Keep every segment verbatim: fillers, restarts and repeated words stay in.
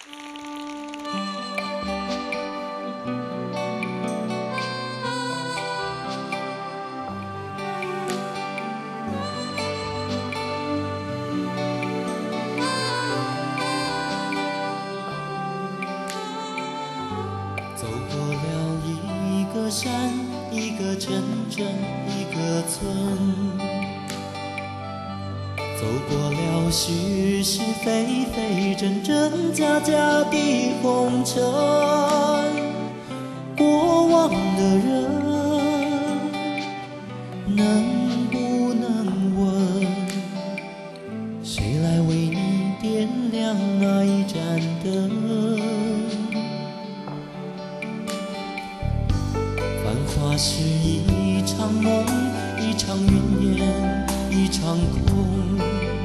走过了一个山，一个城镇，一个村，走过了是是非非，真真假假的红尘。过往的人，能不能问，谁来为你点亮那一盏灯？繁华是一场梦，一场云烟，一场空。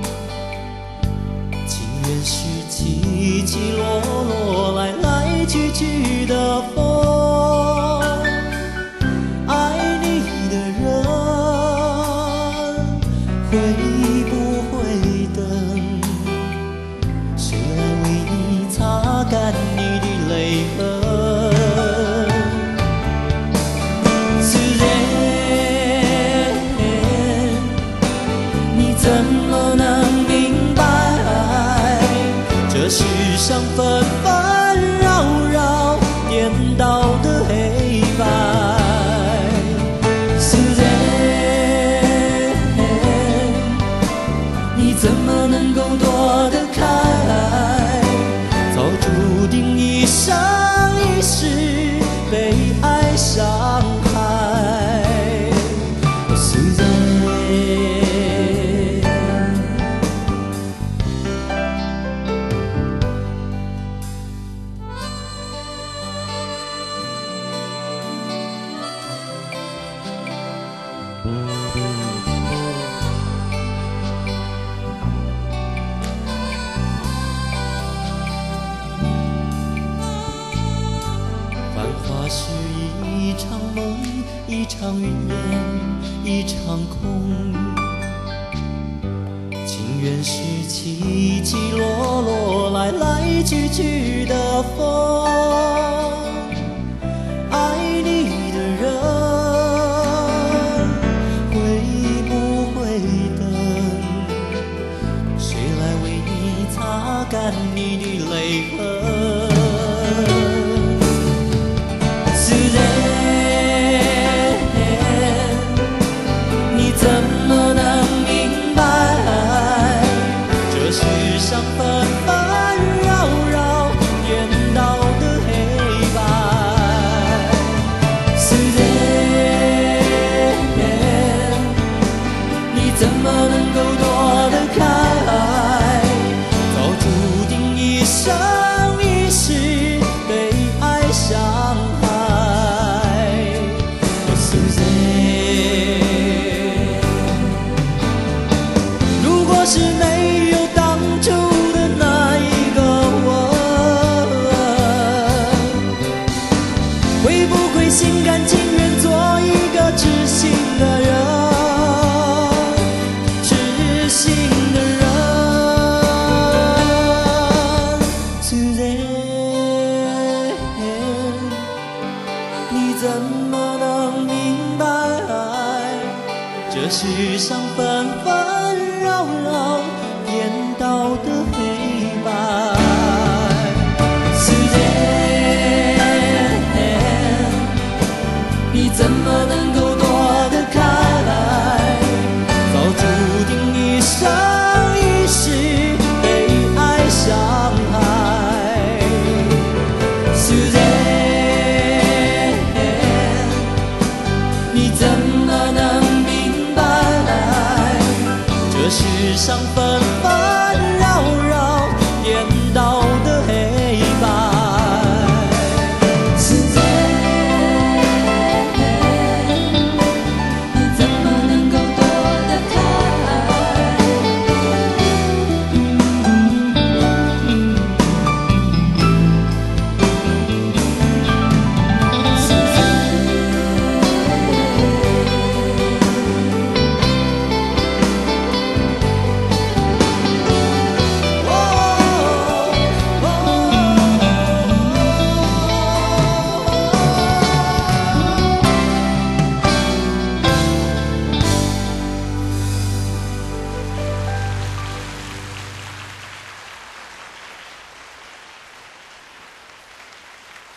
情缘是起起落落，来来去去的风。爱你的人会不会等？谁来为你擦干你的泪痕？怎么能明白，这世上纷纷扰扰，颠倒的黑白？是谁？你怎么能够躲得开？早注定一生一世被爱伤害。是谁？繁华是一场梦，一场云烟，一场空。情缘是起起落落，来来去去的风。爱你的人会不会等？谁来为你擦干你的泪痕？是谁？你怎么能明白？这世上纷纷扰扰，颠倒的黑白。是谁？你怎么能够躲得开？早注定一生一世被爱伤害。是谁？如果是没有当初的那一个我，会不会心甘情愿做一个痴心的人？痴心的人。是谁？你怎么能明白？这世上纷纷扰扰，颠倒的黑白。是谁？你怎么能够躲得开？早注定一生一世被爱伤害。是谁？你怎么能明白？这世上